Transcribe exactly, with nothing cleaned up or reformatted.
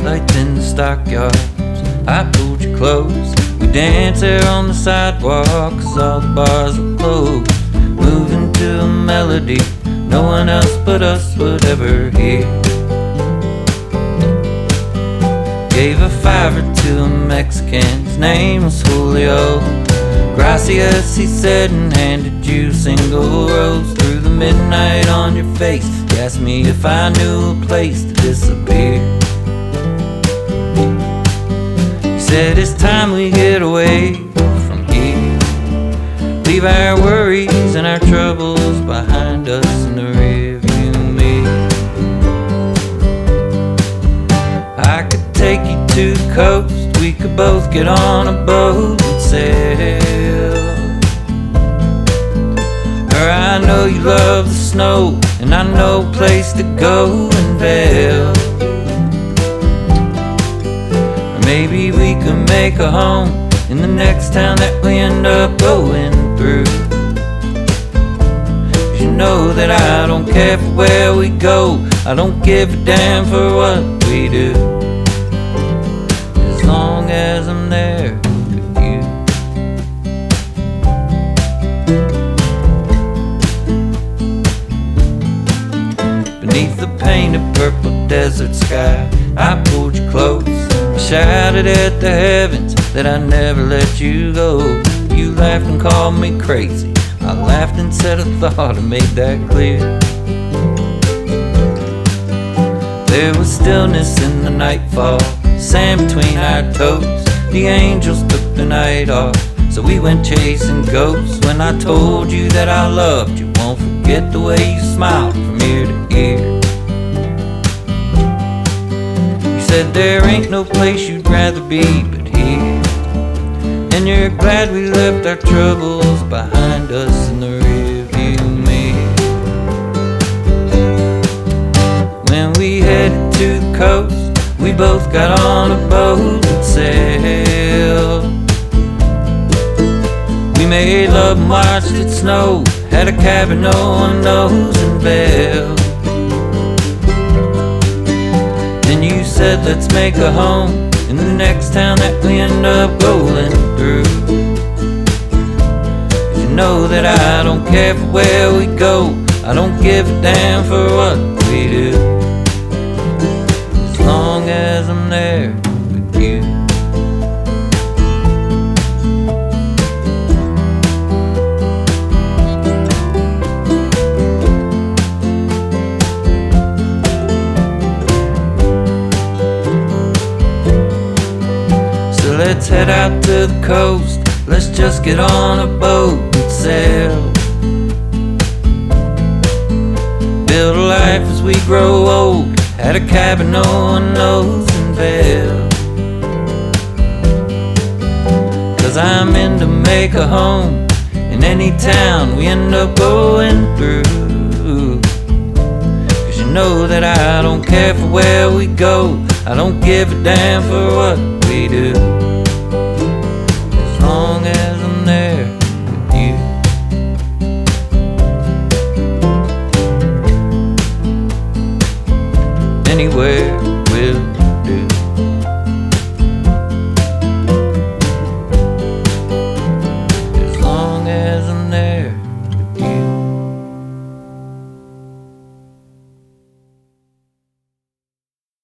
lights in the stockyards. I pulled you close. We danced there on the sidewalk, 'cause all the bars were closed. Moving to a melody no one else but us would ever hear. Gave a fiver to a Mexican, his name was Julio. Gracias, he said, and handed you a single rose. Through the midnight on your face, he asked me if I knew a place to disappear. He said it's time we get away from here, leave our worries and our troubles behind us in the rearview mirror. I could take you to the coast, we could both get on a boat and sail. Or I know you love the snow, and I know a place to go and bail. Or maybe we could make a home in the next town that we end up going through. 'Cause you know that I don't care for where we go, I don't give a damn for what we do, as long as I'm there with you. Beneath the painted purple desert sky, I pulled you close. I shouted at the heavens that I never let you go. You laughed and called me crazy. I laughed and said a thought and made that clear. There was stillness in the nightfall, sand between our toes. The angels took the night off, so we went chasing ghosts. When I told you that I loved you, won't forget the way you smiled from ear to ear. You said there ain't no place you'd rather be but here, and you're glad we left our troubles behind us in the rearview mirror. When we headed to the coast, we both got on a boat and sailed. We made love and watched it snow, had a cabin no one knows and bailed. Then you said let's make a home in the next town that we end up going through. You know that I don't care for where we go, I don't give a damn for what we do, as long as I'm there with you. Let's head out to the coast, let's just get on a boat and sail. Build a life as we grow old, at a cabin no one knows and bail. 'Cause I'm in to make a home in any town we end up going through. 'Cause you know that I don't care for where we go, I don't give a damn for what we do, as long as I'm there with you. Anywhere